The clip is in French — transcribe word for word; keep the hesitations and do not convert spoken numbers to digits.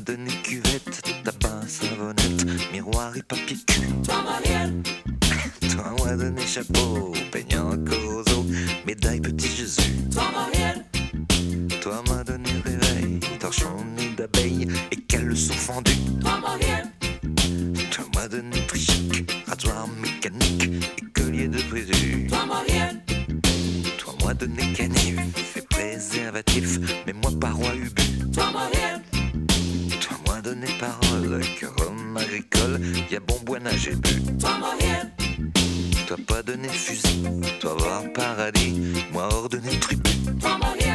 donné cuvette, tabac, savonnette, miroir et papier cul. Toi Molière, Toi m'a donné chapeau, peignant corroso, médaille petit Jésus. toi Molière, Toi m'a donné réveil, torchon nez d'abeille et caleçon fendu. toi Molière, Toi m'a donné trichic, rasoir mécanique et collier de prévu. toi Molière, Toi m'a donné canif et préservatif, mais moi paroi ubu. toi Molière, Toi m'a donné parole, que rhum agricole, y'a bon boinage et bu. toi Molière, Toi pas donné fusil, toi voir paradis, moi ordonné tribut. toi Molière.